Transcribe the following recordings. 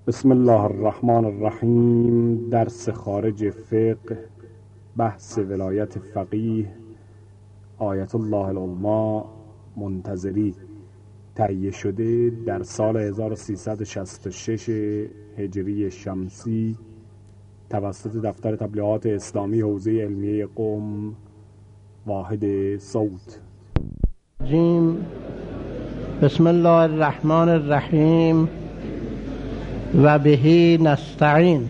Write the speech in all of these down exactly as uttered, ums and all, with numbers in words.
بسم الله الرحمن الرحیم. درس خارج فقه، بحث ولایت فقیه آیت الله العظمی منتظری، تهیه شده در سال هزار و سیصد و شصت و شش هجری شمسی توسط دفتر تبلیغات اسلامی حوزه علمیه قم، واحد صوت. بسم الله الرحمن الرحیم و بهی نستعین.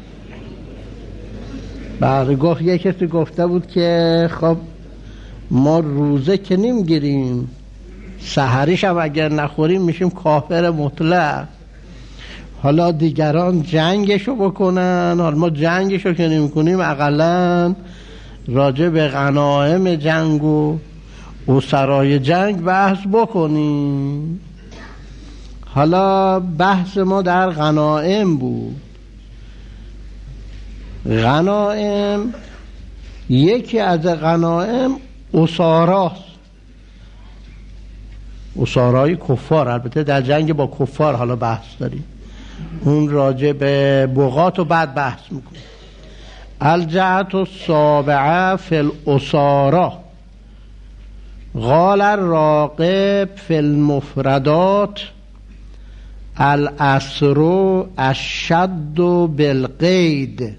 بعد گفت یه کسی گفته بود که خب ما روزه که نمیگیریم، سحریش هم اگر نخوریم میشیم کافر مطلق. حالا دیگران جنگشو بکنن، حالا ما جنگشو که نمیکنیم اقلن راجع به غنایم جنگ و اسرای جنگ بحث بکنیم. حالا بحث ما در غنایم بود. غنایم، یکی از غنایم اساراست، اسارای کفار. البته در جنگ با کفار حالا بحث داریم، اون راجع به بغات و بعد بحث میکنیم. الجهت السابعه فی الاسارا قال الراغب فی المفردات الاسر الشد بالقید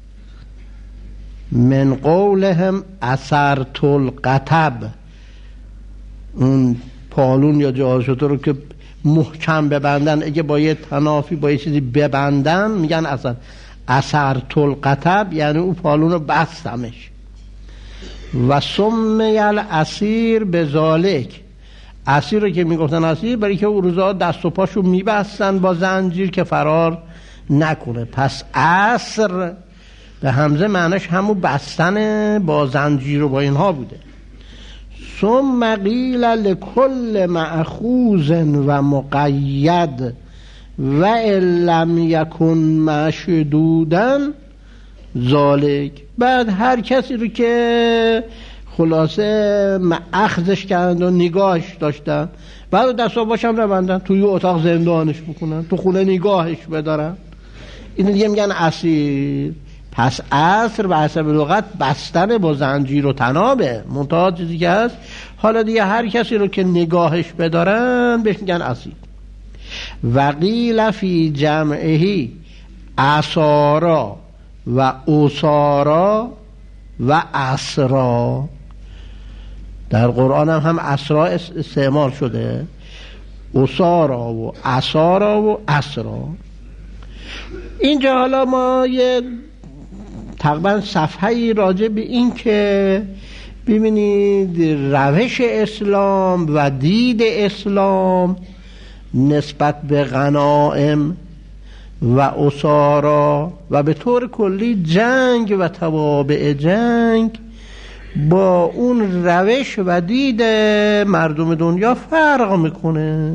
من قولهم اثرت القطب. اون پالون یا جهازشتر رو که محکم ببندن، اگه با یه تنافی با یه چیزی ببندن میگن اثر اثرت القطب، یعنی اون پالون رو بستمش. و سمی الاسیر بذالک، اسیر رو که میگفتن اسیر برای که اون روزا دست و پاشو میبستن با زنجیر که فرار نکنه. پس اسر به همزه معنیش همون بستن با زنجیر و با اینها بوده. ثم قیل لکل مأخوذ و مقید و ان لم یکن مشدودا ذالک. بعد هر کسی رو که خلاصه اخذش کردن و نگاهش داشتن، بعد دستا باشم نبندن، توی اتاق زندانش بکنن، تو خونه نگاهش بدارن، این دیگه میگن اسیر. پس اسر به حسب لغت بستن با زنجیر و طنابه، منتها چیزی که هست حالا دیگه هر کسی رو که نگاهش بدارن بهش میگن اسیر. و قیل فی جمعهی اسارا و اسارا و اسرا. در قرآن هم هم اسرا استعمال شده، اسارا و اسارا و اسرا. اینجا حالا ما یه تقریبا صفحه‌ای راجع به این که ببینید روش اسلام و دید اسلام نسبت به غنائم و اسارا و به طور کلی جنگ و توابع جنگ با اون روش و دید مردم دنیا فرق میکنه.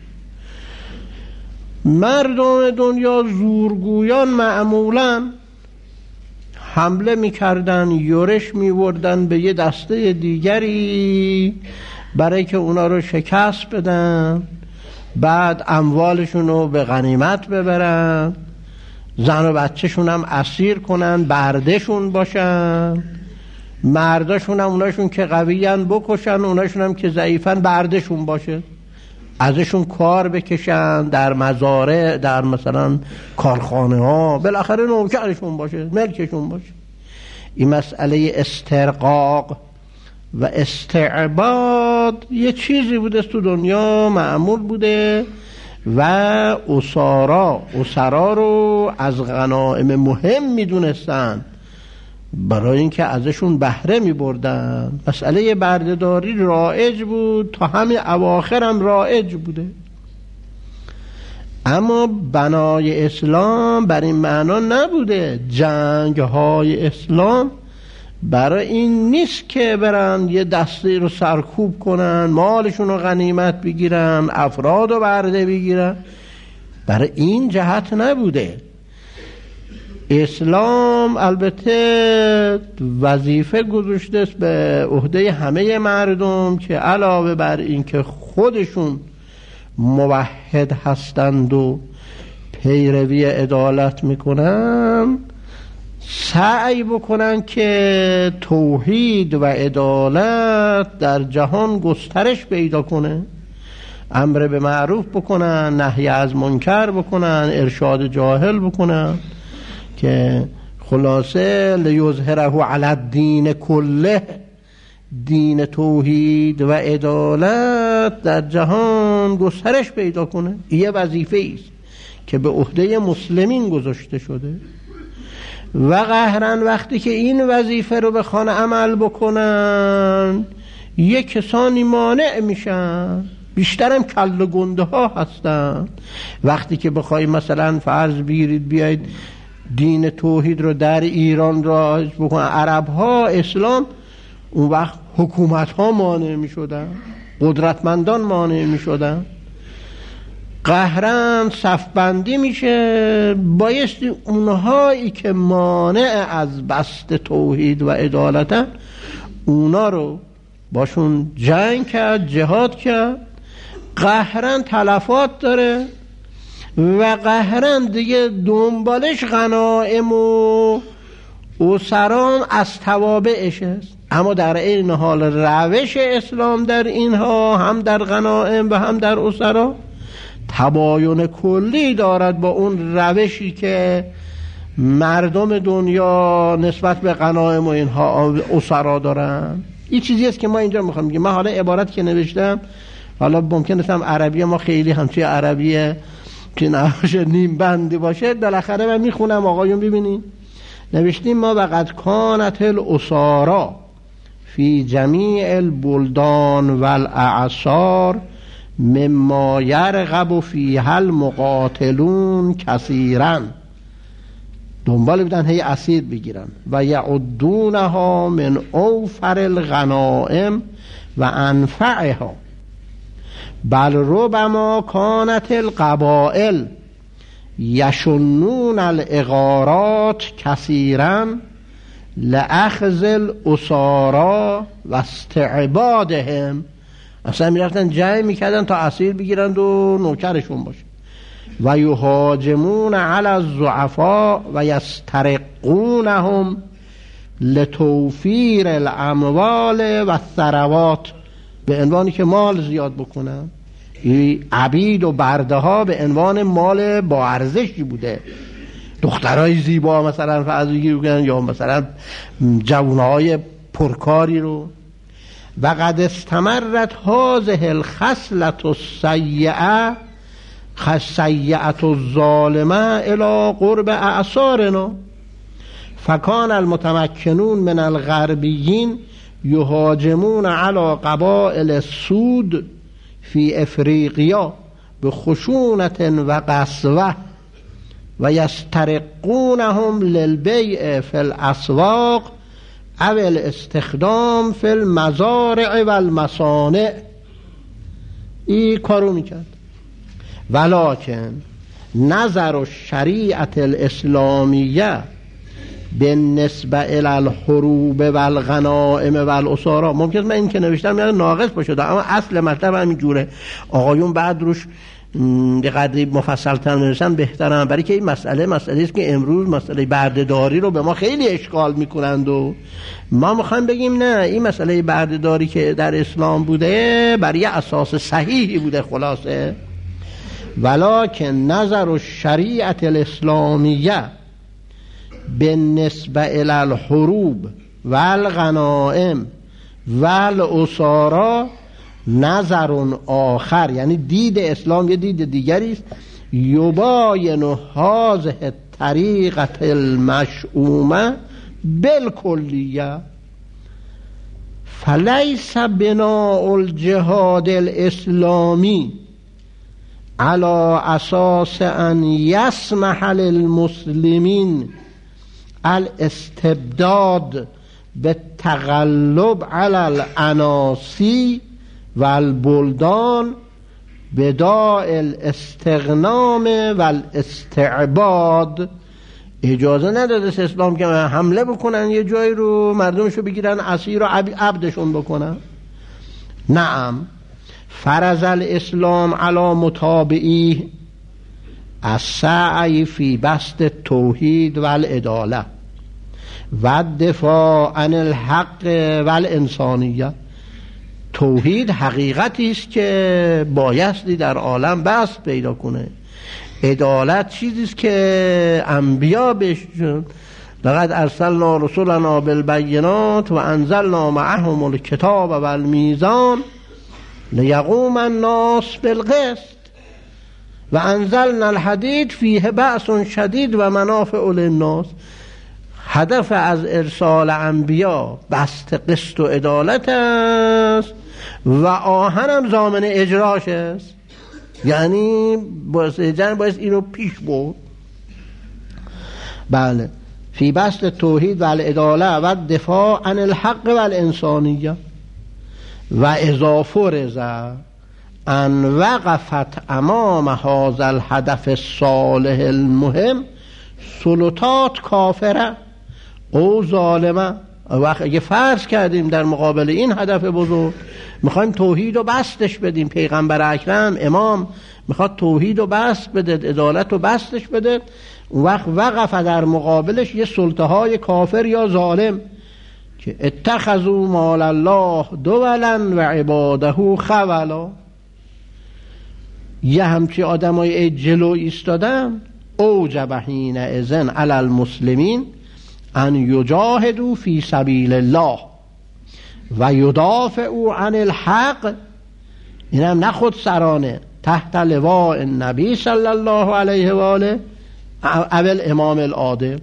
مردم دنیا زورگویان معمولاً حمله میکردن، یورش میوردن به یه دسته دیگری برای که اونا رو شکست بدن، بعد اموالشون رو به غنیمت ببرن، زن و بچهشون هم اسیر کنن، بردهشون باشن، مرداشون هم اوناشون که قویان بکشن، اوناشون هم که ضعیفن بردهشون باشه، ازشون کار بکشن در مزارع، در مثلا کارخانه ها، بالاخره نوکرشون باشه، ملکشون باشه. این مسئله استرقاق و استعباد یه چیزی بوده تو دنیا معمول بوده و اسارا اسرا رو از غنائم مهم میدونستن برای اینکه ازشون بهره میبردن. مسئله بردهداری رایج بود، تا همین اواخر هم رایج بوده. اما بنای اسلام بر این معنا نبوده. جنگ های اسلام برای این نیست که برن یه دسته رو سرکوب کنن، مالشون رو غنیمت بگیرن، افراد رو برده بگیرن، برای این جهت نبوده. اسلام البته وظیفه گذاشته است به عهده همه مردم که علاوه بر این که خودشون موحد هستند و پیروی عدالت میکنن سعی بکنن که توحید و عدالت در جهان گسترش پیدا کنه، امر به معروف بکنن، نهی از منکر بکنن، ارشاد جاهل بکنن، که خلاصه لیظهره علی الدین کله، دین توحید و عدالت در جهان گسترش پیدا کنه. یه وظیفه است که به عهده مسلمین گذاشته شده و قهرن وقتی که این وظیفه رو بخوان عمل بکنن یک کسانی مانع میشن، بیشترم کله گنده ها هستن. وقتی که بخوای مثلا فرض بگیرید بیاید دین توحید رو در ایران رایج بکنن، عرب ها اسلام، اون وقت حکومت ها مانع می شدن، قدرتمندان مانع می شدن، قهرن صفبندی میشه، بایستی اونهایی که مانع از بسط توحید و عدالتن اونا رو باشون جنگ کرد، جهاد کرد. قهرن تلفات داره و قهرن دیگه دنبالش غنائم و اسرام از توابعش است. اما در این حال روش اسلام در اینها هم در غنائم و هم در اسرا تباین کلی دارد با اون روشی که مردم دنیا نسبت به غنائم و اینها اسرا دارن. این چیزی است که ما اینجا میخوام بگیم. من حالا عبارت که نوشتم، حالا ممکنه هم عربی ما خیلی همچین عربی که نباشه، نیم بندی باشه، بالاخره من میخونم آقایون ببینید. نوشتیم ما وقد کانت الاسارا فی جمیع البلدان والاعصار مما یرغب فیها المقاتلون کثیرا، دنبال بودن هی اسیر بگیرن و یعدونها من اوفر الغنائم و انفعها، بل ربما کانت القبائل یشنون الاغارات کثیرا لأخذ الاسارا و استعبادهم. اصلا میرفتن جمع میکردن تا اسیر بگیرند و نوکرشون باشه. و یهاجمون علی الضعفاء و یسترقونهم لتوفیر الاموال و الثروات، به عنوانی که مال زیاد بکنن. عبید و برده ها به عنوان مال با ارزشی بوده، دخترای زیبا مثلا فرضی بگن، یا مثلا جوانهای پرکاری رو. و قد استمرت هذه الخصلة السیئه خسیئة الظالمه الى قرب اعصارنا، فکان المتمکنون من الغربیین یهاجمون علی قبائل السود فی افریقیا بخشونة و قسوه و یسترقونهم للبیع فی الاسواق او الاستخدام فی المزارع و المصانع. این کارو میکرد. ولکن نظر الشریعت الاسلامیه بالنسبه الی الحروب و الغنائم و الاسارا، ممکن من این که نوشتم یعنی ناقص باشه، اما اصل مطلب همین جوره. آقایون بعد روش به قدری مفصل تر نوشتن بهترم، برای که این مسئله مسئله است که امروز مسئله بردهداری رو به ما خیلی اشکال میکنند و ما میخوایم بگیم نه، این مسئله بردهداری که در اسلام بوده برای اساس صحیحی بوده. خلاصه ولکن نظر الشریعت الاسلامیه بالنسبه الی الحروب و الغنائم و الاسارا نظر آخر، یعنی دید اسلام یه دید دیگری است. یباین هذه الطریقه المشؤومه بالکلیه، فلیس بناء الجهاد الاسلامی على اساس ان یسمح للمسلمین الاستبداد بالتغلب على العناصی و البلدان بداء الاستغنام و الاستعباد. اجازه نداده اسلام که حمله بکنن یه جایی رو، مردمشو بگیرن اسیر و عبدشون بکنن. نعم فرض الاسلام علی متابعی السعی فی بسط توحید و العداله و دفاع عن الحق و الانسانیه. توحید حقیقتی است که بایستی در عالم بسط پیدا کنه. عدالت چیزی است که انبیا بهش لقد ارسلنا رسلنا بالبینات و انزلنا معهم الکتاب و المیزان لیقوم الناس بالقسط و انزلنا الحدید فیه بأس شدید و منافع للناس. هدف از ارسال انبیا بسط قسط و عدالت است و آهن هم ضامن اجراش است. یعنی باعث جن باعث اینو پیش برد. بله، فی بسط توحید و العداله و دفاع عن الحق و الانسانیه. و اذا فرض ان وقفت امام هذا الهدف الصالح المهم سلطات کافره او ظالمه. وقت اگه فرض کردیم در مقابل این هدف بزرگ میخوایم توحید رو بستش بدیم، پیغمبر اکرم امام میخواد توحید رو بست بده، عدالت رو بستش بده، اون وقت وقف در مقابلش یه سلطه های کافر یا ظالم که اتخذوا مال الله دولا و عباده خولا. یه همچی آدم های جلو ایستادن اوجب حینئذ علی المسلمین ان یجاهدوا فی سبیل الله و یدافعوا عن الحق. این هم نه خود سرانه، تحت لواء النبی صلی الله علیه و آله اول امام العادل.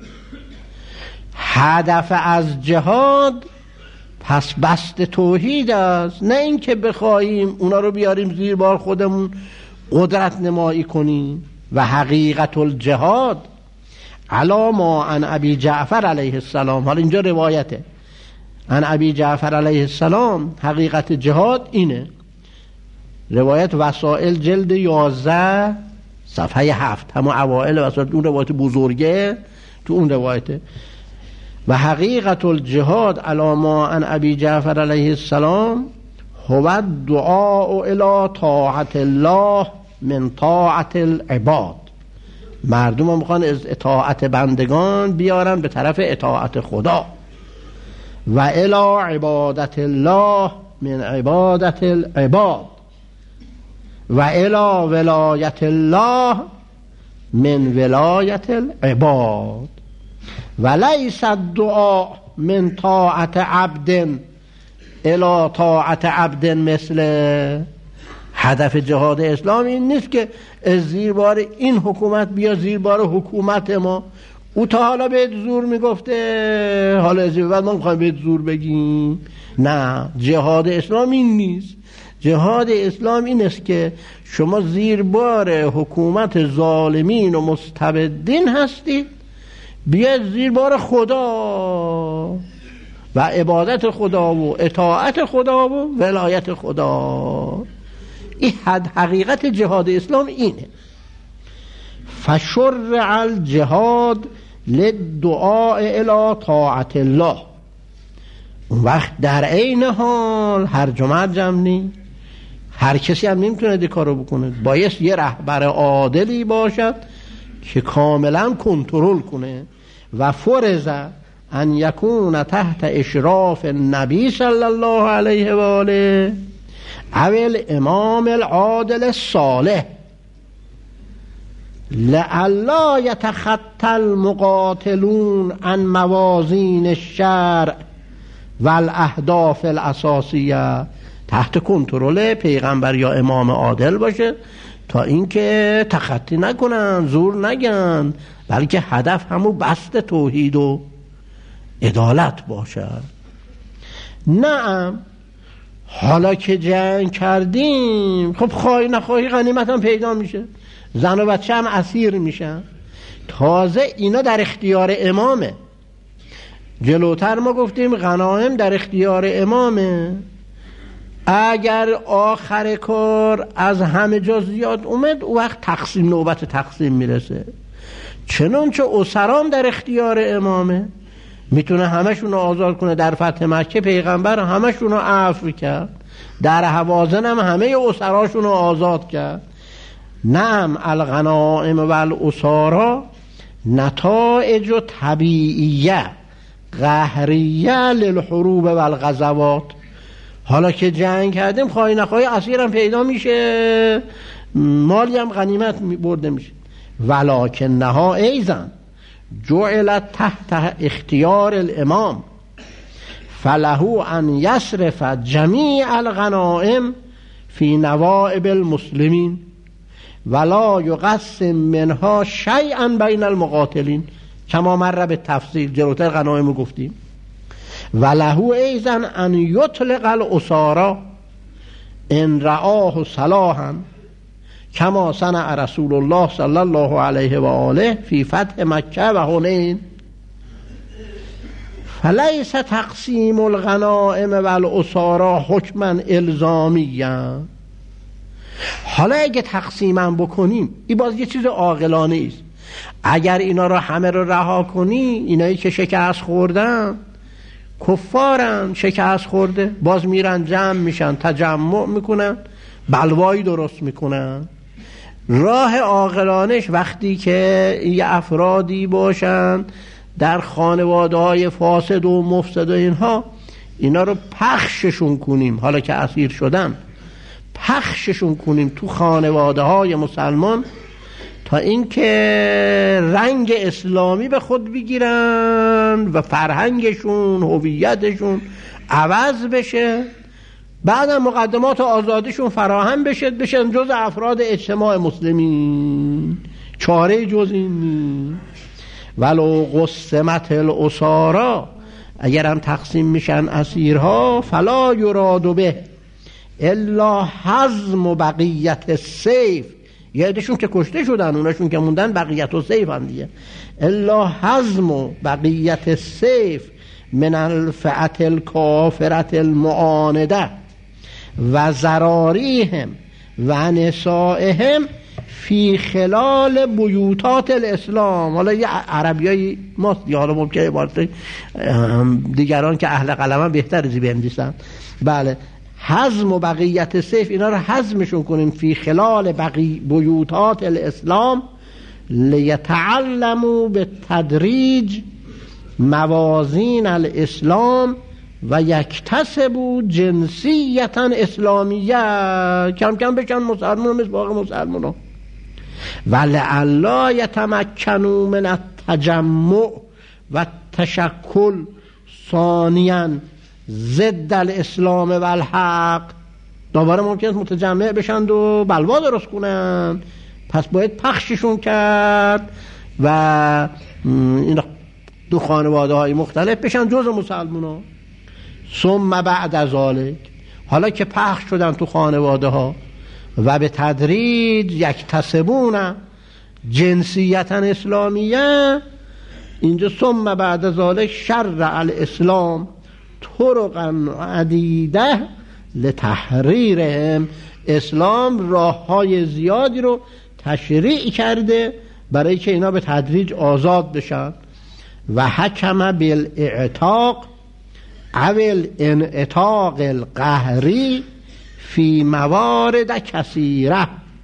هدف از جهاد پس بسط توحید است، نه اینکه بخواهیم اونا رو بیاریم زیر بار خودمون قدرت نمایی کنیم. و حقیقت الجهاد علا ما عن ابی جعفر علیه السلام، حالا اینجا روایته عن ابی جعفر علیه السلام، حقیقت جهاد اینه. روایت وسائل جلد یازده صفحه هفت، همون اوائل وسائل، اون روایت بزرگه تو اون روایته. و حقیقت الجهاد علا ما عن ابی جعفر علیه السلام هو الدعاء الی طاعت الله من طاعت العباد. مردم هم میخوان از اطاعت بندگان بیارن به طرف اطاعت خدا. و الی عبادت الله من عبادت العباد و الی ولایت الله من ولایت العباد. و لیس الدعاء من طاعت عبد الی طاعت عبد مثل. هدف جهاد اسلام این نیست که از زیر بار این حکومت بیا زیر بار حکومت ما. او تا حالا بهت زور میگفته، حالا از بعد ما میخوایم بهت زور بگیم. نه، جهاد اسلام این نیست. جهاد اسلام این است که شما زیر بار حکومت ظالمین و مستبدین هستید، بیاید زیر بار خدا و عبادت خدا و اطاعت خدا و ولایت خدا. این حقیقت جهاد اسلام اینه. فشرع الجهاد للدعاء الی طاعت الله. اون وقت در عین حال هر جمعه جمعی هر کسی هم نمیتونه دی کارو بکنه، باید یه رهبر عادلی باشد که کاملا کنترل کنه. و فرض ان یکون تحت اشراف النبی صلی الله علیه و آله اول امام العادل الصالح لئلا یتخطى المقاتلون عن موازین الشرع والاهداف الاساسیه. تحت کنترل پیغمبر یا امام عادل باشه تا اینکه تخطی نکنن، زور نگن، بلکه هدف همون بسط توحید و عدالت باشه. نعم، حالا که جنگ کردیم خب خواهی نخواهی غنیمت هم پیدا میشه، زن و بچه هم اسیر میشن. تازه اینا در اختیار امامه. جلوتر ما گفتیم غنایم در اختیار امامه. اگر آخر کار از همه جا زیاد اومد، او وقت تقسیم، نوبت تقسیم میرسه. چنانچه اسرام در اختیار امامه، میتونه همشون رو آزاد کنه. در فتح مکه پیغمبر همشون رو عفو کرد، در هوازن هم همه اسراشون رو آزاد کرد. نعم الغنائم و الاسارا نتائج طبیعیه قهریه للحروب و الغزوات. حالا که جنگ کردیم خواهی نخواهی اسیرم پیدا میشه، مالی هم غنیمت برده میشه. ولکنها ایضا جعلت تحت اختیار الامام فله ان یصرف جمیع الغنائم فی نوائب المسلمین ولا یقسم منها شیئا بین المقاتلین کما مر به تفصیل جلوتر غنایم رو گفتیم. وله ایضا ان یطلق الاسارا ان رآه صلاحا کما صنع رسول الله صلی الله علیه و آله فی فتح مکه و حنین. فلیس تقسیم الغنائم و الاسارا حکما الزامیا. حالا اگه تقسیمم بکنیم این باز یه چیز عاقلانه است. اگر اینا رو همه رو رها کنی، اینایی که شکست خوردن کفارن، شکست خورده، باز میرن جمع میشن، تجمع میکنن، بلوایی درست میکنن. راه عاقلانش وقتی که یه افرادی باشن در خانواده های فاسد و مفسد و اینها، اینا رو پخششون کنیم، حالا که اسیر شدن پخششون کنیم تو خانواده های مسلمان تا اینکه رنگ اسلامی به خود بگیرن و فرهنگشون هویتشون عوض بشه، بعدم مقدمات آزادیشون فراهم بشه، بشن جز افراد اجتماع مسلمین. چاره جز این. ولو قسمت الاسارا، اگر هم تقسیم میشن اسیرها، فلا یراد به الا حزم بقیت السیف، یه عدهشون که کشته شدن، اوناشون که موندن بقیت السیف هم دیگه، الا حزم بقیت السیف من الفئة الکافرة المعانده و ضراریهم و نسائهم فی خلال بیوتات الاسلام. حالا یه عربیایی ماست یا حالا ممکنه بارت دیگران که اهل قلم هم بهتر زی بندیسن. بله، حزم و بقیت سیف، اینا رو حزمشون کنیم فی خلال بقی بیوتات الاسلام لیتعلموا به تدریج موازین الاسلام و یکتسبوا جنسیتا اسلامیه، کم کم بشن مسلمان مثل باقی مسلمان ها. ولعلا یتمکنوا من التجمع و تشکل ثانیاً ضد الاسلام و الحق، دوباره ممکنه متجمع بشن و بلوا درست کنن، پس باید پخششون کرد و این دو خانواده های مختلف بشن جز مسلمان ها. ثم بعد از ذالک، حالا که پخش شدن تو خانواده ها و به تدریج یکتسبون جنسیتا اسلامیه، اینجا ثم بعد از ذالک شرع الاسلام طرقا عدیده لتحریرهم، اسلام راه های زیادی رو تشریع کرده برای که اینا به تدریج آزاد بشن. و حکم بالاعتاق او الانعتاق القهری فی موارد کثیره.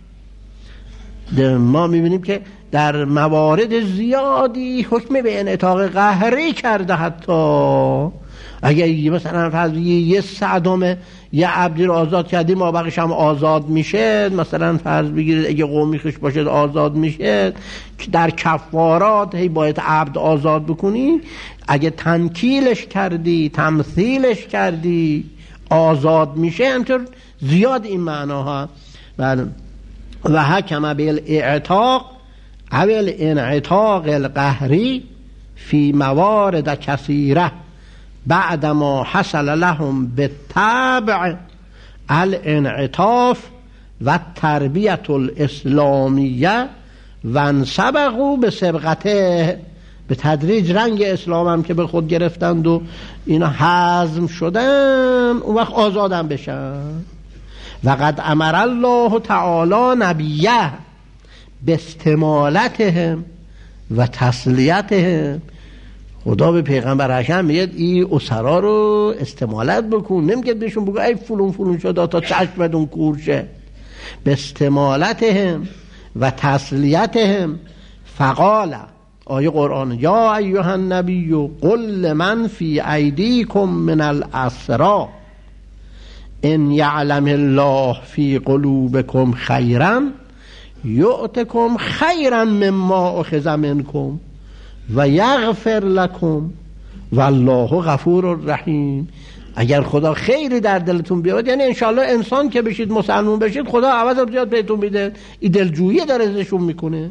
ما میبینیم که در موارد زیادی حکم به انعتاق قهری کرده. حتی اگه مثلا فرض یه صدم یه عبدی رو آزاد کردیم ما بقیش هم آزاد میشه، مثلا فرض بگیرید اگه قومی خوش باشه آزاد میشه، که در کفارات هی باید عبد آزاد بکنی، اگه تنکیلش کردی تمثیلش کردی آزاد میشه. همطور زیاد این معناها. بله. و حکم بالاعتاق او الانعتاق القهری فی موارد کثیره بعدما حصل لهم بالطبع الانعطاف و تربیت الاسلامیه و انسبقوا به سبقته، به تدریج رنگ اسلام هم که به خود گرفتند و اینا هضم شدن، اون وقت آزادم بشن. و قد امر الله تعالی نبیه به استمالتهم و تسلیتهم، خدا به پیغمبر اکرم میگه این اسرا رو استمالت بکن، نمیگه بهشون بگو ای فلون فلون شد تا چشمتون کور شه. به استمالتهم و تسلیتهم فقال، آیه قرآن، یا ایها النبی قل لمن فی ایدیکم من الاسری ان یعلم الله فی قلوبکم خیرا یؤتکم خیرا مما اخذ منکم و یغفر لکم والله غفور رحیم. اگر خدا خیری در دلتون بیاد، یعنی انشالله انسان که بشید مسلمون بشید، خدا عوض رو زیاد بهتون میده. این دلجویی داره ازشون میکنه.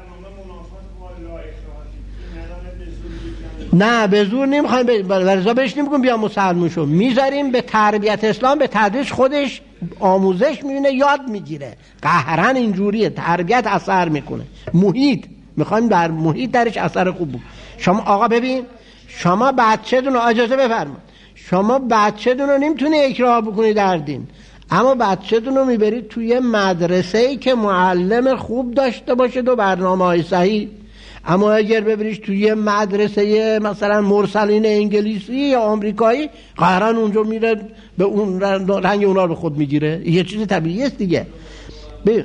نه به زور نمیخوایم، ورزا بهش نمیگم بیا مسلمون شو، میذاریم به تربیت اسلام، به تدریس خودش آموزش میبینه، یاد میگیره. قهرن اینجوریه، تربیت اثر میکنه. محیط میخوایم در محیط درش اثر خوب بود. شما آقا ببین، شما بچه دون، اجازه بفرمایید، شما بچه دون رو نمیتونه اکراه بکنی در دین، اما بچه دون رو میبرید توی مدرسه‌ای که معلم خوب داشته باشه و برنامه های صحیح. اما اگر ببریش توی مدرسه مثلا مرسلین انگلیسی یا آمریکایی، قهرن اونجا میره به اون رنگ اونا رو خود میگیره. یه چیز طبیعی است دیگه. ببین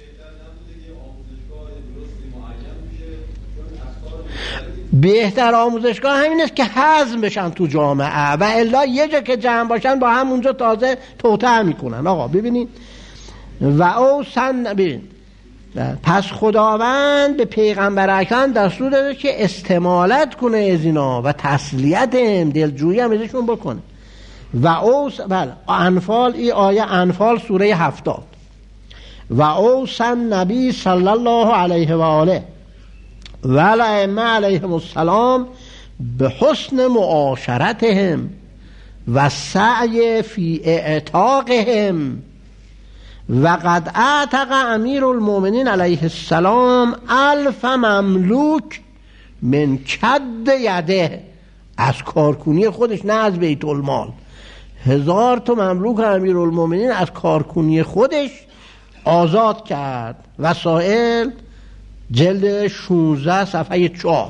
بهتر آموزشگاه همین است که هضم بشن تو جامعه، و الا یه جا که جمع باشن با هم اونجا تازه توطئه میکنن. آقا ببینید، و او سن ببین، پس خداوند به پیغمبر اکرم دستور داده که استمالت کنه از اینا و تسلیت هم، دلجویی هم ازشون بکنه. و او بله انفال، این آیه انفال سوره هفتاد. و او سن نبی صلی الله علیه و آله و الائمه علیهم السلام به حسن معاشرتهم و سعی فی اعتاقهم و قد اعتق امیر المؤمنین علیه السلام الف مملوک من کد یده، از کارکونی خودش، نه از بیت المال. هزار تا مملوک امیر المؤمنین از کارکونی خودش آزاد کرد. وسائل جلد شانزده صفحه چهار.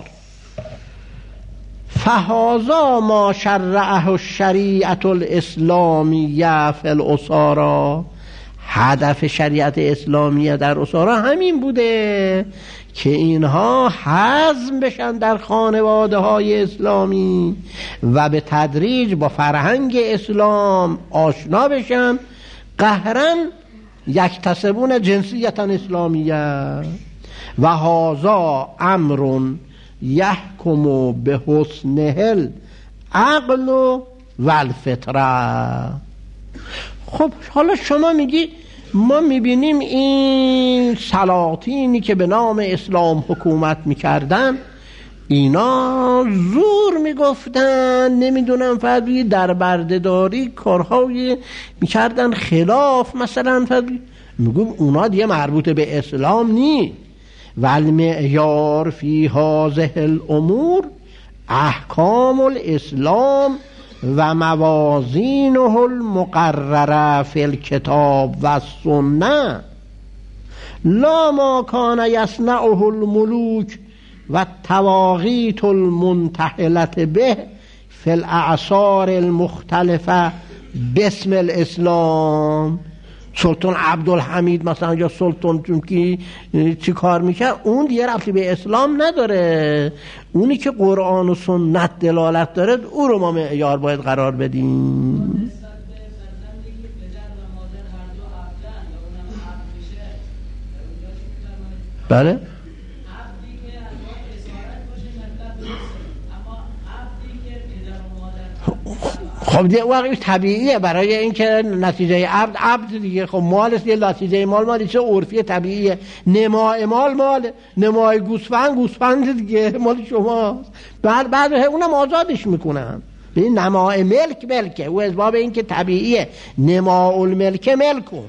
فهذا ما شرعه الشریعة الاسلامیه فی الاسارا، هدف شریعت اسلامیه در اسارا همین بوده که اینها هضم بشن در خانواده های اسلامی و به تدریج با فرهنگ اسلام آشنا بشن. قهرن یکتسبون جنسیتا اسلامیه و هذا امر یحکم به حسنه العقل و الفطره. خب حالا شما میگی ما میبینیم این سلاطینی که به نام اسلام حکومت میکردن، اینا زور میگفتن، نمیدونم فردی در بردهداری کارهایی میکردن خلاف مثلا فردی، میگم اونا دیگه مربوط به اسلام نی. و المعیار فی هذه الامور احکام الاسلام و موازینه المقرره فی الکتاب و السنه لا ما کان یصنعه الملوک و التواقیت المنتحلة به فی الاعصار المختلفه باسم الاسلام. سلطان عبدالحمید مثلا یا سلطان ترکی چی کار میکرد، اون دیگه ربطی به اسلام نداره. اونی که قرآن و سنت دلالت داره او رو ما معیار باید قرار بدیم. بله خب دیگه واقعی طبیعیه، برای اینکه نتیجه عبد عبد دیگه، خب مال است، یه نتیجه مال مالی چه عرفی طبیعیه. نمای مال مال، نمای گوسفند گوسفند دیگه مال شماست. بعد بعد اونم آزادش میکنن. ببین نمای ملک ملکه، او اسباب این که طبیعیه. نماء الملک ملکون.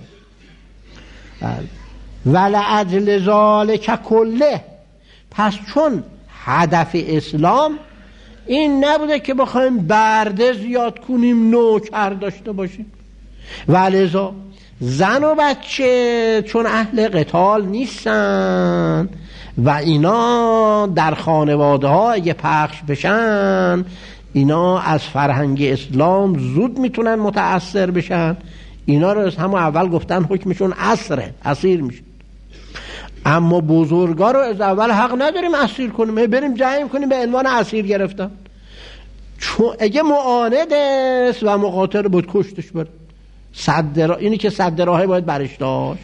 ولعجل ذالک کله، پس چون هدف اسلام این نبوده که بخوایم برده زیاد کنیم، نوکر داشته باشیم، ولذا زن و بچه چون اهل قتال نیستن و اینا در خانواده ها اگه پخش بشن، اینا از فرهنگ اسلام زود میتونن متأثر بشن. اینا رو از همون اول گفتن حکمشون اسره، اسیر میشن. اما بزرگا رو از اول حق نداریم اسیر کنیم، بریم جمع کنیم به عنوان اسیر گرفتن. چون اگه معاند است و مقاتل بود کشتش بره. صد راه اینی که صد راهه باید برش داشت.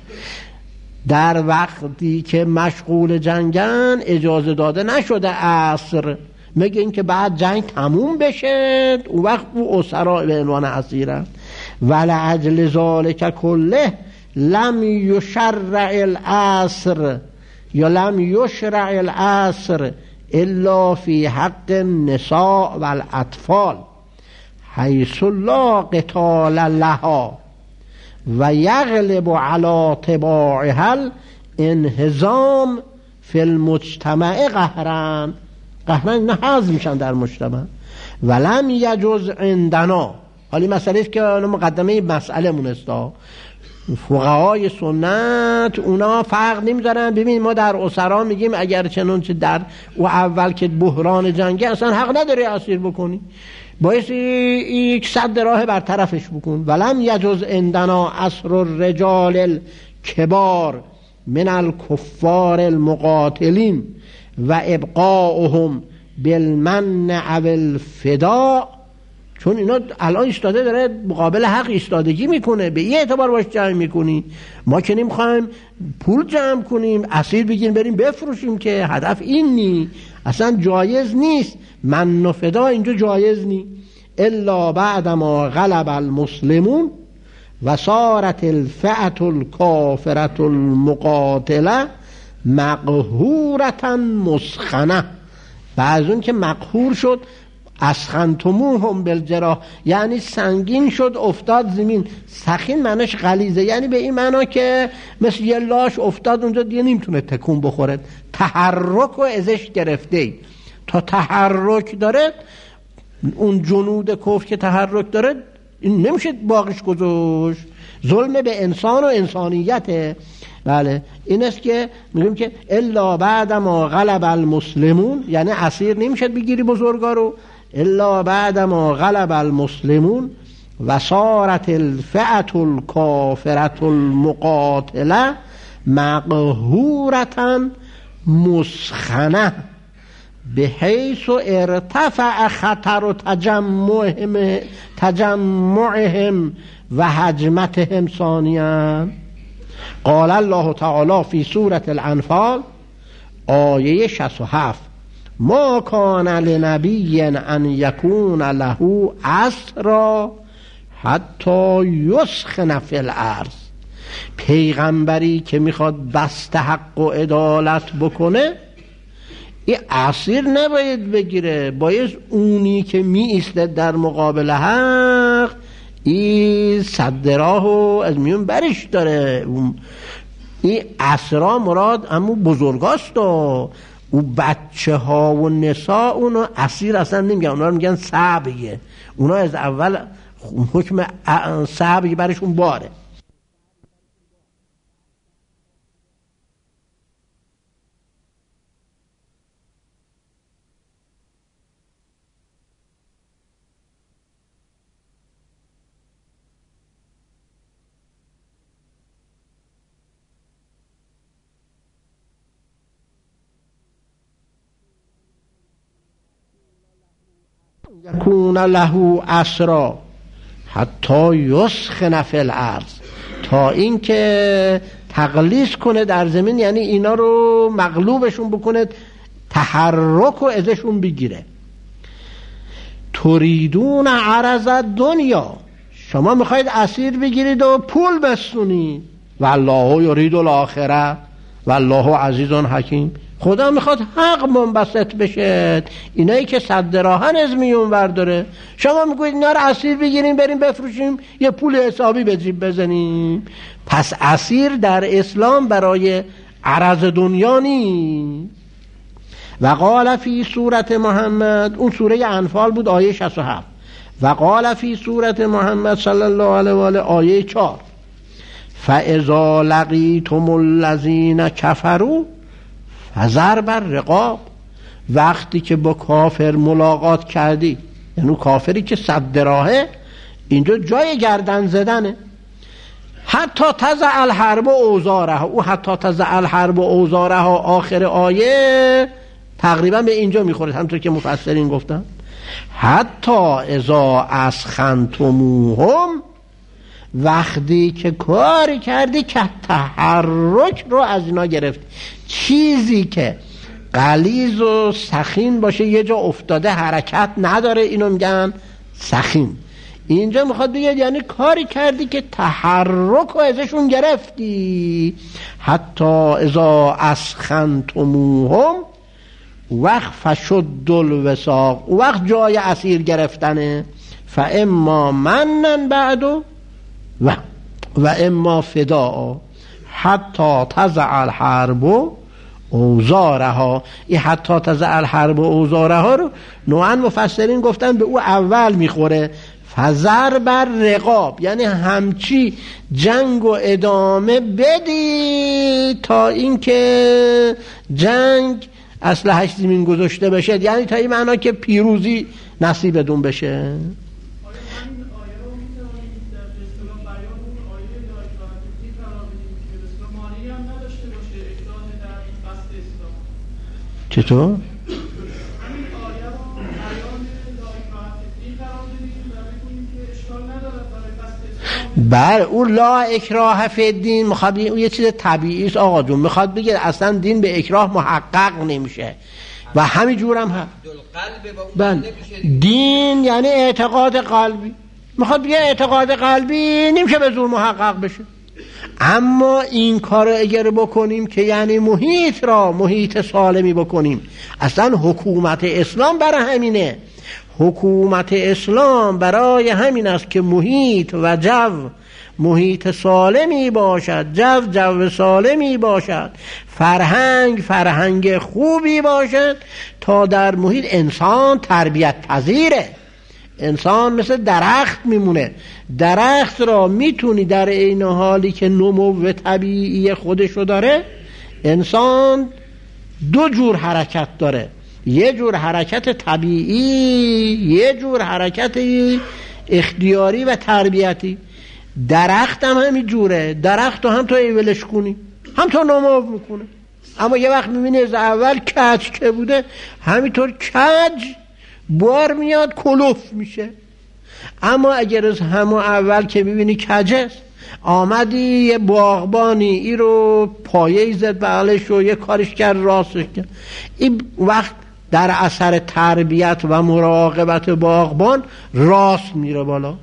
در وقتی که مشغول جنگن اجازه داده نشده اسر، مگه اینکه بعد جنگ تموم بشه اون وقت او اسرا به عنوان اسیرن. ولعجل ذالک کله لم یشرع الاسر یا لم یشرع الاسر الا فی حق النساء والاطفال حیث لا قتال لها و یغلب علی طباعها الانهزام فی المجتمع قهرا. قهرا نه حذف میشن در مجتمع. ولم یجوز عندنا، حالی مسئله است که مقدمه مسئله مونستا، فقهای سنت اونا فرق نمیذارن. ببین ما در اسرا میگیم اگر چنانچه در او اول که بحران جنگی اصلا حق نداری اسیر بکنی، باید یک صد راه برطرفش بکن. ولم یجوز عندنا اسر الرجال الکبار من الکفار المقاتلین و ابقاؤهم بالمن او الفداء. چون اینا الان ایستاده داره مقابل حق ایستادگی میکنه، به این اعتبار باش جمع میکنی. ما که نمیخوایم پول جمع کنیم اسیر بگیریم بریم بفروشیم که هدف این نی، اصلا جایز نیست. من و فدا اینجا جایز نی. الا بعد ما غلب المسلمون و صارت الفئة الکافرة المقاتله مقهورة مسخنه. بعد اون که مقهور شد اسخنتموهم بالجراح، یعنی سنگین شد افتاد زمین. سخین معنیش غلیظه، یعنی به این معنا که مثل یه لاش افتاد اونجا دیگه نمیتونه تکون بخوره. تحرک و ازش گرفته، تا تحرک داره اون جنود کفر که تحرک داره این نمیشه باقیش گذاشت. ظلم به انسان و انسانیته. بله این است که میگیم که الا بعد ما غلب المسلمون، یعنی اسیر نمیشه بگیری بزرگا رو. الا بعد ما غلب المسلمون و صارت الفئة الکافرة المقاتله مقهورة مسخنه بحیث ارتفع خطر تجمعهم تجمعهم و هجمتهم ثانیا. قال الله تعالی فی سورة الانفال آیه شصت و هفت ما کان لنبی ان یکون له اسری حتی یسخن فی الارض. پیغمبری که میخواد بسته حق و عدالت بکنه این اسیر نباید بگیره، باید اونی که می ایسته در مقابل حق این صد راهو از میون برش داره. این اسرا مراد اما بزرگاست و او بچه ها و نسا اونو اسیر اصلا نمیگن، اونا رو میگن صبیه. اونا از اول حکم صبی برشون باره. یکون له اسری حتی یسخن فی الارض، تا این که تغلیظ کنه در زمین، یعنی اینا رو مغلوبشون بکنه، تحرک و ازشون بگیره. تریدون عرض دنیا، شما میخواید اسیر بگیرید و پول بستونید. والله یرید الاخره والله عزیز حکیم. خدا میخواد حق منبسط بشه. اینایی که صد راهن از میون ورداره، شما میگوید اینا رو اسیر بگیریم بریم بفروشیم یه پول حسابی به جیب بزنیم. پس اسیر در اسلام برای عرض دنیا نیست. و قال فی سورة محمد، اون سوره انفال بود آیه شصت و هفت. و قال فی سورة محمد صلی الله علیه و آله آیه چهار فاذا لقیتم الذین کفروا فضرب الرقاب. وقتی که با کافر ملاقات کردی، یعنی کافری که صد راهه، اینجا جای گردن زدنه. حتی تضع الحرب اوزارها، او حتی تضع الحرب اوزارها آخر آیه تقریبا به اینجا میخوره، همونطور که مفسرین گفتن حتی اذا اسخنتموهم، وقتی که کاری کردی که تحرک رو از اینا گرفت، چیزی که غلیظ و سخین باشه یه جا افتاده حرکت نداره اینو میگن سخین. اینجا میخواد بگه یعنی کاری کردی که تحرک رو ازشون گرفتی. حتی اذا اسخنتموهم وقت فشد الوثاق، وقت جای اسیر گرفتنه، فاما منن بعدو و و اما فداء حتی تضع الحرب اوزارها. این حتی تضع الحرب اوزارها رو نوعا مفسرین گفتن به او اول میخوره، فزر بر رقاب، یعنی همچی جنگ و ادامه بدی تا اینکه جنگ اسلحه‌اش زمین گذاشته بشه، یعنی تا این معنا که پیروزی نصیبتون بشه. چطور؟ بله اون لا اکراه فی الدین میخواد اون یه چیز طبیعی است آقا جون، میخواد بگه اصلا دین به اکراه محقق نمیشه و همین جورم هم بله دین یعنی اعتقاد قلبی، میخواد بگه اعتقاد قلبی نمیشه به زور محقق بشه. اما این کار اگر بکنیم که یعنی محیط را محیط سالمی بکنیم، اصلا حکومت اسلام برای همینه، حکومت اسلام برای همین است که محیط و جو محیط سالمی باشد، جو جو سالمی باشد، فرهنگ فرهنگ خوبی باشد تا در محیط انسان تربیت پذیره. انسان مثل درخت میمونه، درخت را میتونی در این حالی که نمو طبیعی خودشو داره، انسان دو جور حرکت داره، یه جور حرکت طبیعی، یه جور حرکت اختیاری و تربیتی. درخت هم همین جوره، درخت هم تو ایولش کنی هم تو نمو میکنه، اما یه وقت میبینی از اول کج که بوده همینطور کج بار میاد کلوف میشه. اما اگر از همون اول که میبینی کجه آمدی یه باغبانی ای رو پایه زد بغلش و یه کارش کرد راستش کرد، این وقت در اثر تربیت و مراقبت باغبان راست میره بالا.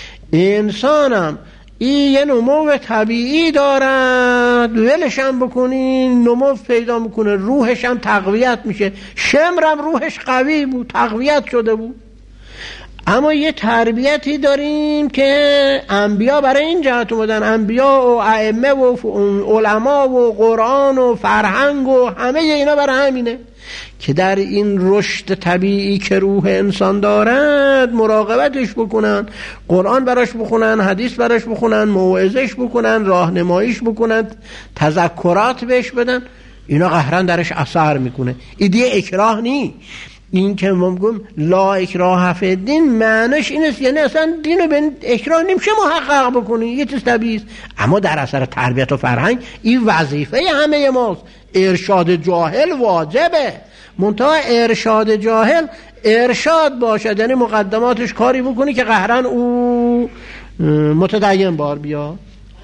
انسانم این یه نمو طبیعی دارد، ولش هم بکنین نمو پیدا میکنه، روحش هم تقویت میشه. شمرم روحش قوی بود، تقویت شده بود. اما یه تربیتی داریم که انبیا برای این جهت اومدن، انبیا و ائمه و علما و قرآن و فرهنگ و همه اینا برای همینه که در این رشد طبیعی که روح انسان دارد مراقبتش بکنن، قرآن براش بخونن، حدیث براش بخونن، موعظش بکنن، راهنماییش بکنن، تذکرات بهش بدن، اینا قهرن درش اثر میکنه. این دیگه اکراه نی. این که ما میگم لا اکراه فی الدین معنیش این است یعنی اصلا دینو به اکراه نمیشه محقق بکنی، یه چیز طبیعی است. اما در اثر تربیت و فرهنگ این وظیفه همه ماست. ارشاد جاهل واجبه، منتها ارشاد جاهل ارشاد باشد، یعنی مقدماتش کاری بکنی که قهرن او متدین بار بیا.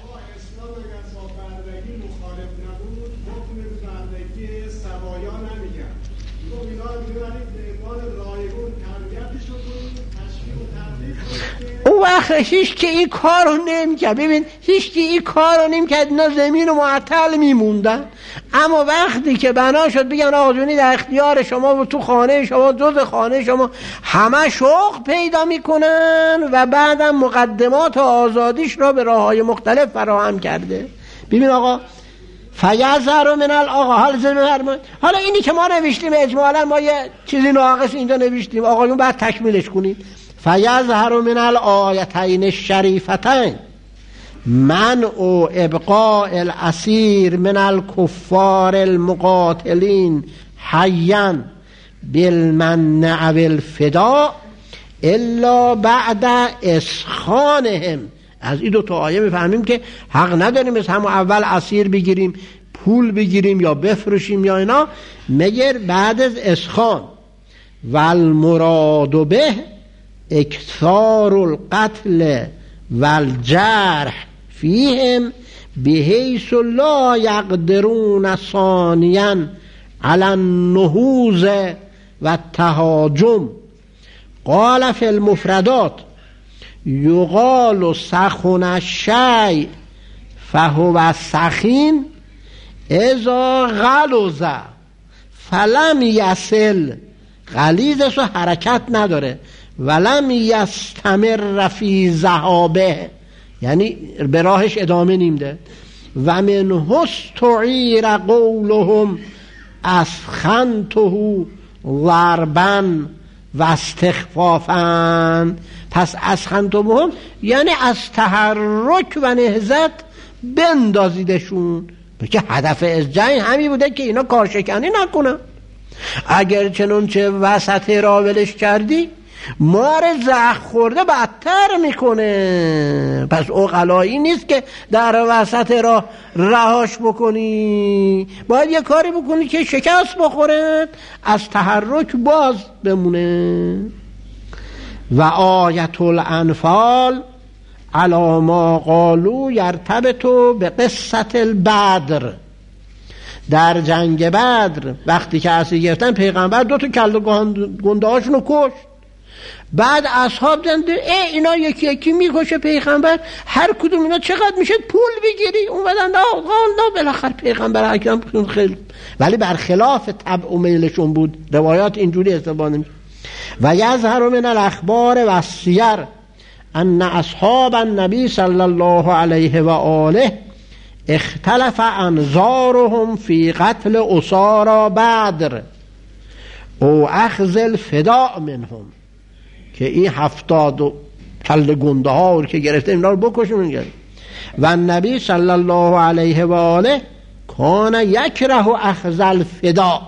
اون وقت هیچ که این کارو نمی‌کرد. ببین هیچ که این کارو نمی‌کرد، اینا زمین و معطل میموندن. اما وقتی که بنا شد بگن آقا جونی در اختیار شما و تو خانه شما جز خانه شما همه شوق پیدا میکنن و بعدم مقدمات آزادیش را به راه‌های مختلف فراهم کرده. ببین آقا فیظهر من الآقا حال زمین، حالا اینی که ما نوشتیم اجمالا ما یه چیزی ناقص اینجا نوشتیم، آقایون بعد تکمیلش کنید. فیظهر من الآیتین الشریفتین منع ابقاء الاسیر من الکفار المقاتلین حیا بالمنع والفداء الا بعد اسخانهم از این دو تا آیه میفهمیم که حق نداریم از همون اول اسیر بگیریم، پول بگیریم یا بفروشیم یا اینا، مگر بعد از اسخان. والمراد به اکثار القتل والجرح فیهم بحیث لا یقدرون ثانیا علی النهوض و التهاجم. قال فی المفردات یقال سخن الشیء فهو سخین اذا غلظ فلم یصل، غلیظش و حرکت نداره، ولم یستمر فی ذهابه، یعنی به راهش ادامه نمیده. و من استعیر قولهم اسخنته ضربا و استخفافا. پس اسخنتهم یعنی از تحرک و نهضت بندازیدشون، که هدف از جنگ همین بوده که اینا کارشکنی نکنن. اگر چنانچه وسط راه ولش کردی مار زخم خورده بدتر میکنه. پس عقلایی نیست که در وسط راه رهاش بکنی، باید یه کاری بکنی که شکست بخوره، از تحرک باز بمونه. و آیت الانفال علی ما قالوا یرتبط به قصه البدر. در جنگ بدر وقتی که اسیر گرفتن پیغمبر دو تا کله گنده هاشونو کشت. بعد اصحاب دیدن ای اینا یکی یکی میکشه پیغمبر، هر کدوم اینا چقدر میشه پول بگیری؟ اون بدن نه نه بالاخره پیغمبر اکرم خیلی، ولی برخلاف طبع و میلشون بود. روایات اینجوری استفاده میشه. و یظهر من الاخبار و السیر ان اصحاب النبی صلی الله علیه و آله اختلف انظارهم فی قتل اسارا بدر او اخذ الفداء منهم، که این هفتاد و کل گنده ها که گرفته اینا رو بکشون. و نبی صلی الله علیه و آله کان یکره اخذ الفداء.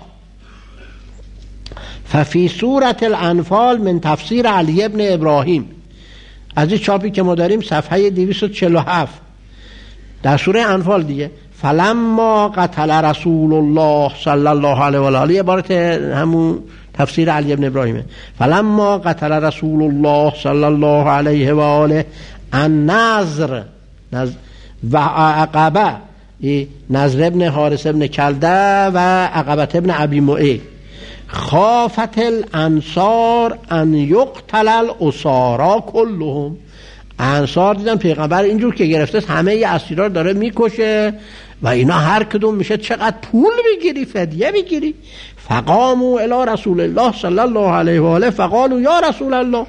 ففی سورة الانفال من تفسیر علی ابن ابراهیم، از این چاپی که ما داریم صفحه دویست و چهل و هفت در سوره انفال دیگه، فلما قتل رسول الله صلی الله علیه و آله، عبارت همون تفسیر علی ابن ابراهیمه. فلما قتل رسول الله صلی الله علیه و آله النضر و عقبه، نضر ابن حارث ابن کلده و عقبه ابن ابی معیط، خافت الانصار ان یقتل الاسارا کلهم. انصار دیدن پیغمبر اینجور که گرفته همه اسیرا داره میکشه و اینا هر کدوم میشه چقدر پول بگیری، فدیه بگیری. فقاموا الی رسول الله صلی الله علیه و آله فقالوا یا رسول الله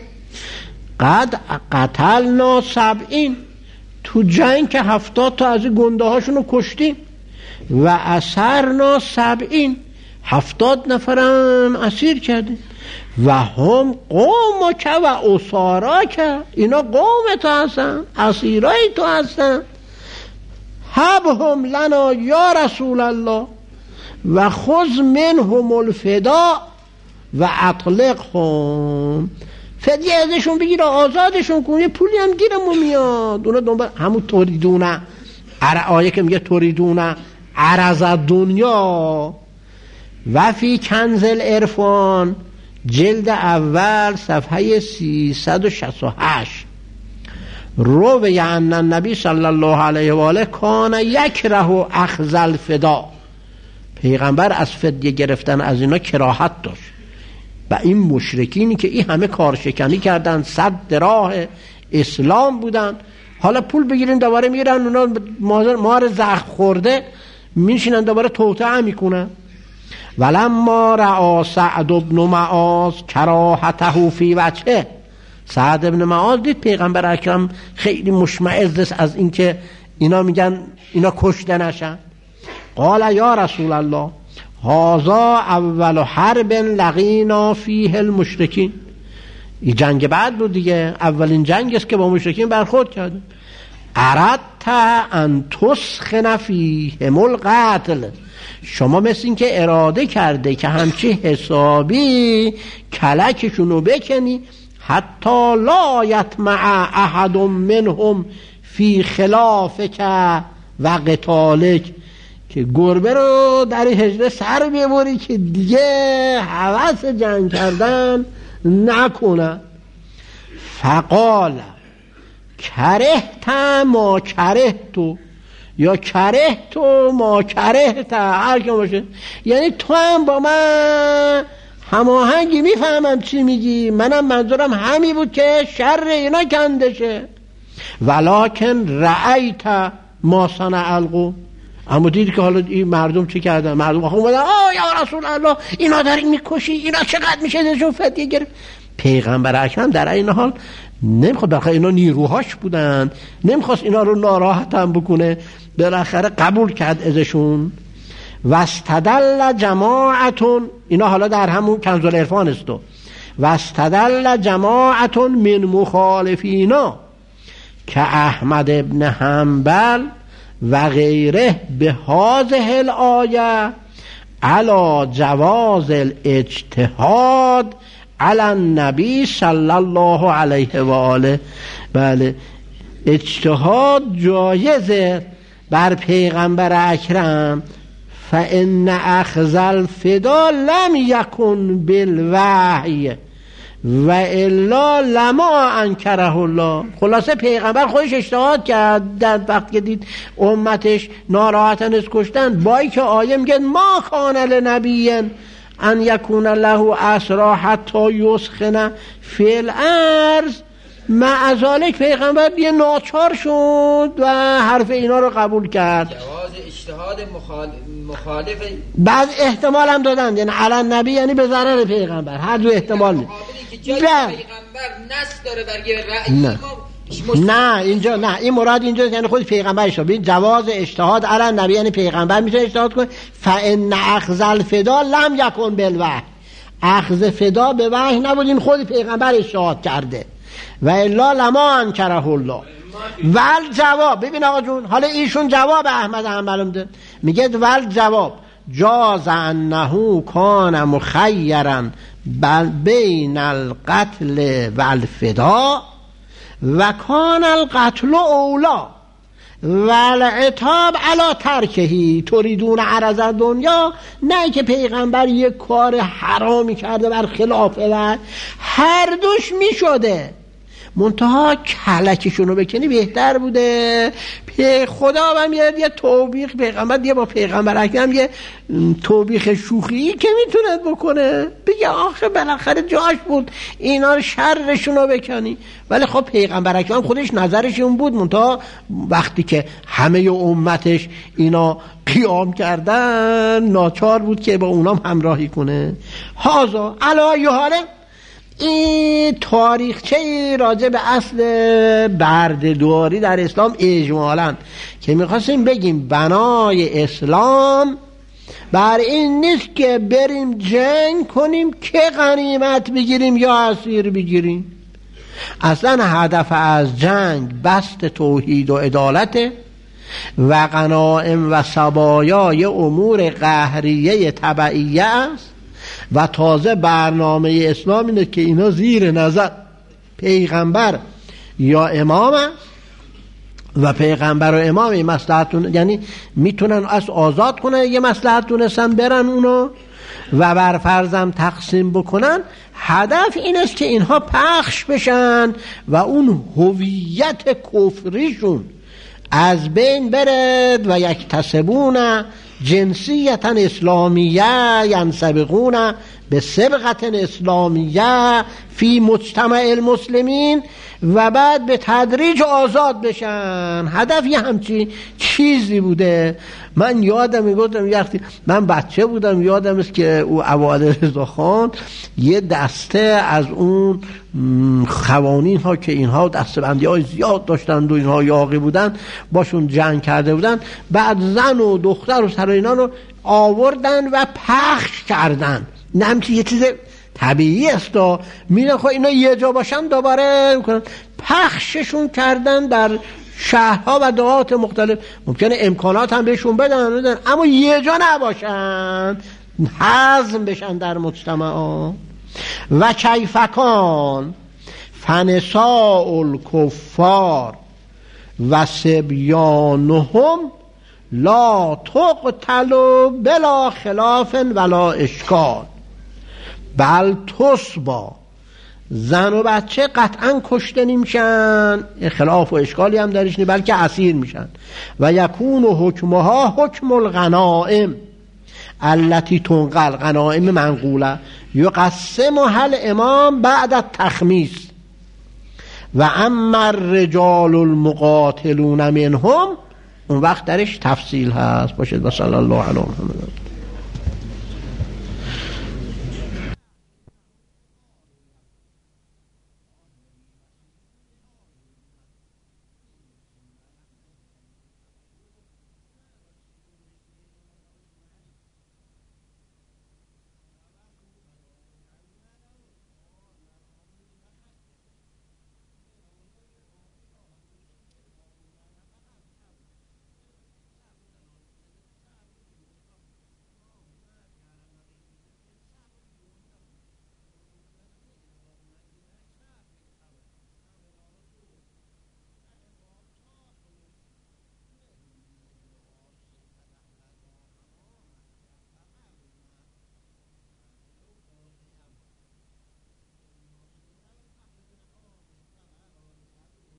قد قتلنا سبعین، تو جنگ که هفتاد تا از گنده هاشونو کشتیم، و اسرنا سبعین، هفتاد نفرم اسیر کردیم. و هم قوم که و اسارا که، اینا قوم تو هستن، اسیرای تو هستن. هبهم لنا یا رسول الله و خذ منهم الفداء و اطلقهم، فدیه ازشون بگیر آزادشون کن، یه پولی هم گیرمون میاد. اونا دنبال همون توریدونه، آیه که میگه توریدونه عرض دنیا. و فی کنز العرفان جلد اول صفحه سیصد و شصت و هشت روی ان النبی صلی الله علیه و آله کان یکره اخذ الفداء، پیغمبر از فدیه گرفتن از اینا کراهت داشت. و این مشرکینی که این همه کارشکنی کردن، صد راه اسلام بودن، حالا پول بگیرین دوباره میرن اونا مار زخم خورده میشینن دوباره توطئه میکنن. ولما رأى سعد بن معاذ کراهته فی وجهه، سعد بن معاذ دید پیغمبر اکرم خیلی مشمئز از اینکه اینا میگن اینا کشته نشن. قال یا رسول الله هذا اول حرب لقینا فیه المشرکین، این جنگ بعد بود دیگه، اولین جنگ است که با مشرکین برخورد کردیم. اردت ان تسخن فیهم القتل، شما مثل این که اراده کرده که همچی حسابی کلکشونو بکنی، حتی لا یطمع احد منهم فی خلافک و قتالک، که گربه رو در هجله سر ببری که دیگه هوس جنگ کردن نکنن. فقال کرهت ما کرهتو یا کرهتو ما کرهت، هر که باشه، یعنی تو هم با من هماهنگی، میفهمم چی میگی، منم منظورم همین بود که شر اینا کندشه. ولکن رأیت ما صنع القوم، اما دیدی که حالا این مردم چی کردن؟ مردم آخه اومدن آه یا رسول الله اینا دارین میکشی، اینا چقدر میشه دشون فتیه گرفت. پیغمبر اکرم در این حال نمیخواد، بالاخره اینا نیروهاش بودن، نمیخواست اینا رو ناراحت هم بکنه، بالاخره قبول کرد ازشون. واستدل جماعتون، اینا حالا در همون کنز العرفان است. واستدل جماعتون من مخالفینا که احمد ابن حنبل و غیره به هذه الآیه علی جواز الاجتهاد علی النبی صلی الله علیه و آله. بله، اجتهاد جایزه بر پیغمبر اکرم. فان اخذ الفدا لم یکن بالوحی و الا لما انکره الله. خلاصه پیغمبر خودش اجتهاد کرد در وقتی که دید امتش ناراحتن از کشتن، با اینکه آیه میگه ما کان لنبی ان یکون له اسرا حتی یسخن فی الارض، مع ذلک پیغمبر یه ناچار شد و حرف اینا رو قبول کرد. جواز اجتهاد مخالف مخالف بعد احتمال هم دادن، یعنی علی نبی یعنی به ضرر پیغمبر، هر دو احتمال نیست. پیغمبر نص داره برگه رأی نه. نه اینجا نه، این مراد اینجا یعنی خود پیغمبرش رو ببین. جواز اجتهاد علی نبی یعنی پیغمبر میتونه اجتهاد کنه. فان اخذ الفدا لم یکن بالوحی، اخذ فدا به وحی نبود، این خود پیغمبر اجتهاد کرده. و الا لما انکره الله. ول جواب، ببین آقا جون، حالا ایشون جواب احمد حنبل میده، میگه ول جواب جاز انه کان مخیرا بین القتل و الفدا و کان القتل اولا و العتاب علی ترکهی تریدون عرض دنیا. نه که پیغمبر یک کار حرامی کرده بر خلاف و هر دوش میشده، منتها کلکشونو بکنی بهتر بوده. پی خدا هم یه, یه توبیخ پیغمبر دیگه با پیغمبر اکرم یه توبیخ شوخی که میتونه بکنه، بگه آخه بالاخره جاش بود اینا شرشونو بکنی. ولی خب پیغمبر اکرم خودش نظرش اون بود، منتها وقتی که همه امتش اینا قیام کردن ناچار بود که با اونام همراهی کنه. هازا علی حاله این تاریخچه راجع به اصل بردهداری در اسلام اجمالاً که میخواستیم بگیم بنای اسلام بر این نیست که بریم جنگ کنیم که غنیمت بگیریم یا اسیر بگیریم. اصلا هدف از جنگ بست توحید و عدالت و غنائم و سبایای امور قهریه تبعیه است. و تازه برنامه اسلام اینه که اینا زیر نظر پیغمبر یا امام است و پیغمبر و امام این مصلحتون، یعنی میتونن از آزاد کنن، یه مصلحت دونستن برن اونو و بر فرضم تقسیم بکنن. هدف این است که اینها پخش بشن و اون هویت کفریشون از بین برد و یک تسبون جنسیت اسلامیه ینسبقون به سبقت اسلامیه فی مجتمع المسلمین و بعد به تدریج آزاد بشن. هدف یه همچی چیزی بوده. من یادم میگفتم وقتی من بچه بودم، یادم است که او اوایل رضاخان یه دسته از اون خوانین ها که اینها دستبندی های زیاد داشتند و اینها یاغی بودن باشون جنگ کرده بودن، بعد زن و دختر و سر اینا رو آوردن و پخش کردن. نمیشه یه چیز طبیعی است و میرن خب اینا یه جا باشن دوباره میکنن، پخششون کردن در شهرها و دهات مختلف. ممکنه امکانات هم بهشون بدن, بدن اما یه جا نباشن، هضم بشن در مجتمع. و کیفکان فنساء الکفار و سبیانهم لا تقتلوا بلا خلاف ولا اشکال بل تصبا، زن و بچه قطعا کشته نمیشن، خلاف و اشکالی هم درش نی، بلکه اسیر میشن. و یکون حکمها حکم الغنائم التي تنقل، غنائم منقوله، یقسمها الامام بعد التخمیس. و اما الرجال المقاتلون منهم، اون وقت درش تفصیل هست. باشد و صلی الله علیه و محمد.